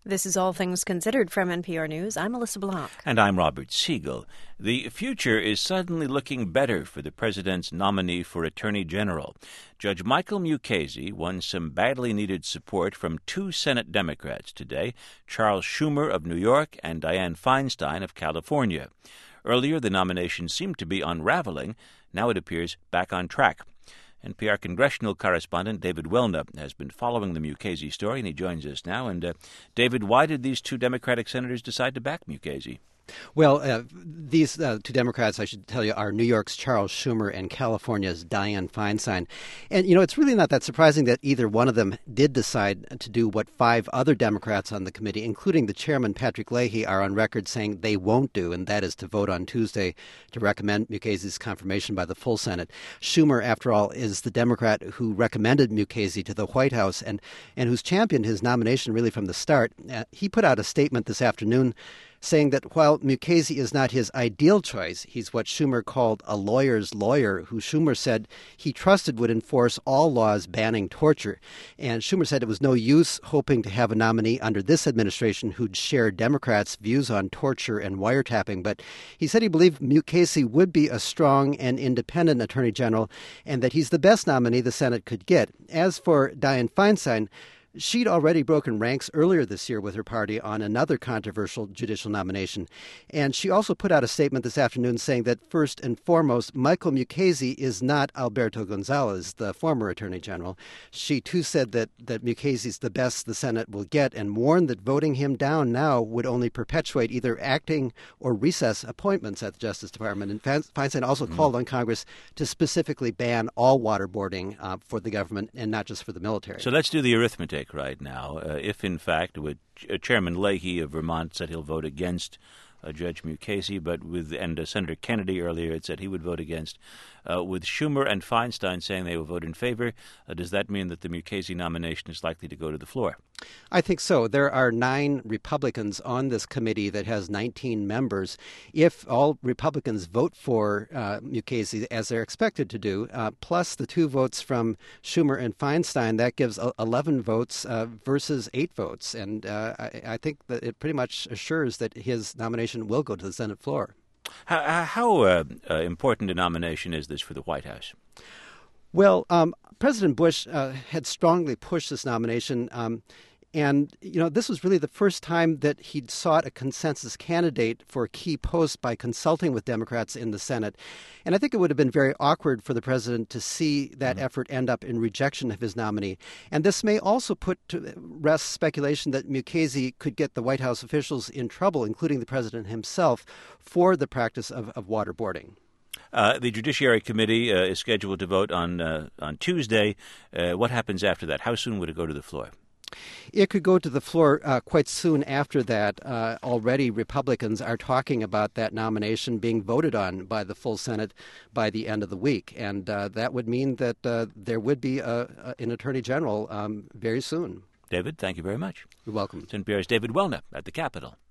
This is All Things Considered from NPR News. I'm Melissa Blanc. And I'm Robert Siegel. The future is suddenly looking better for the president's nominee for Attorney General. Judge Michael Mukasey won some badly needed support from two Senate Democrats today, Charles Schumer of New York and Dianne Feinstein of California. Earlier, the nomination seemed to be unraveling. Now it appears back on track. NPR congressional correspondent David Wilner has been following the Mukasey story, and he joins us now. And, David, why did these two Democratic senators decide to back Mukasey? Well, these two Democrats, I should tell you, are New York's Charles Schumer and California's Dianne Feinstein. And, it's really not that surprising that either one of them did decide to do what five other Democrats on the committee, including the chairman, Patrick Leahy, are on record saying they won't do, and that is to vote on Tuesday to recommend Mukasey's confirmation by the full Senate. Schumer, after all, is the Democrat who recommended Mukasey to the White House and who's championed his nomination really from the start. He put out a statement this afternoon saying that while Mukasey is not his ideal choice, he's what Schumer called a lawyer's lawyer, who Schumer said he trusted would enforce all laws banning torture. And Schumer said it was no use hoping to have a nominee under this administration who'd share Democrats' views on torture and wiretapping. But he said he believed Mukasey would be a strong and independent attorney general and that he's the best nominee the Senate could get. As for Dianne Feinstein, she'd already broken ranks earlier this year with her party on another controversial judicial nomination. And she also put out a statement this afternoon saying that first and foremost, Michael Mukasey is not Alberto Gonzales, the former attorney general. She too said that Mukasey's the best the Senate will get and warned that voting him down now would only perpetuate either acting or recess appointments at the Justice Department. And Feinstein also called on Congress to specifically ban all waterboarding for the government and not just for the military. So let's do the arithmetic right now. If, in fact, Chairman Leahy of Vermont said he'll vote against Judge Mukasey, and Senator Kennedy earlier had said he would vote against. With Schumer and Feinstein saying they will vote in favor, does that mean that the Mukasey nomination is likely to go to the floor? I think so. There are 9 Republicans on this committee that has 19 members. If all Republicans vote for Mukasey, as they're expected to do, plus the 2 votes from Schumer and Feinstein, that gives 11 votes versus 8 votes. And I think that it pretty much assures that his nomination will go to the Senate floor. How important a nomination is this for the White House? Well, President Bush had strongly pushed this nomination. And, this was really the first time that he'd sought a consensus candidate for a key post by consulting with Democrats in the Senate. And I think it would have been very awkward for the president to see that effort end up in rejection of his nominee. And this may also put to rest speculation that Mukasey could get the White House officials in trouble, including the president himself, for the practice of waterboarding. The Judiciary Committee is scheduled to vote on Tuesday. What happens after that? How soon would it go to the floor? It could go to the floor quite soon after that. Already Republicans are talking about that nomination being voted on by the full Senate by the end of the week. And that would mean that there would be an attorney general very soon. David, thank you very much. You're welcome. It's NPR's David Wilner at the Capitol.